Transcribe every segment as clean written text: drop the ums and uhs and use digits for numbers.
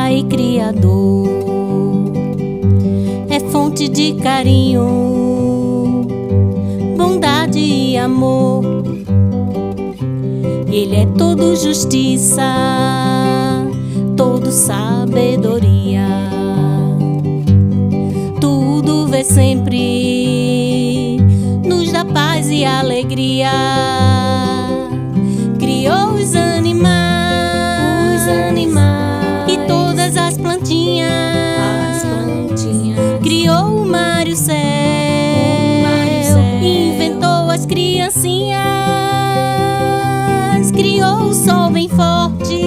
Pai Criador, é fonte de carinho, bondade e amor. Ele é todo justiça, todo sabedoria. Tudo vê sempre, nos dá paz e alegria. Criou os animais e todas as plantinhas. Criou o mar e o céu, inventou as criancinhas. Criou o sol bem forte,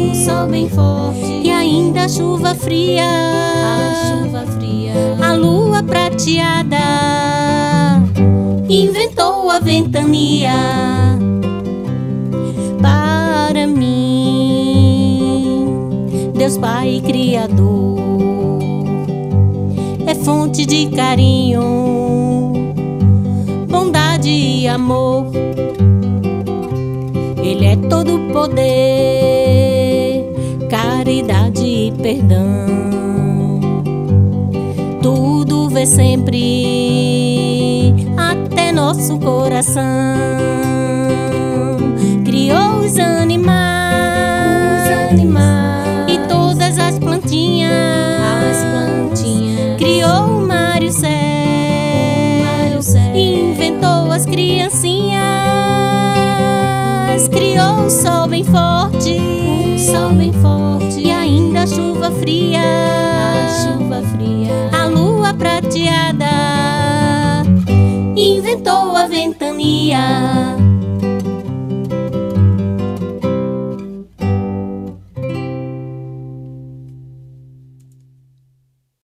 e ainda a chuva fria, a lua prateada. Inventou a ventania para mim. Deus Pai Criador é fonte de carinho, bondade e amor. Ele é todo poder, caridade e perdão. Tudo vê sempre, até nosso coração. Criou os animais e todas as plantinhas. Criou o mar e o céu, inventou as criancinhas. Criou o sol bem forte, e ainda a chuva fria, a lua prateada. Inventou a ventania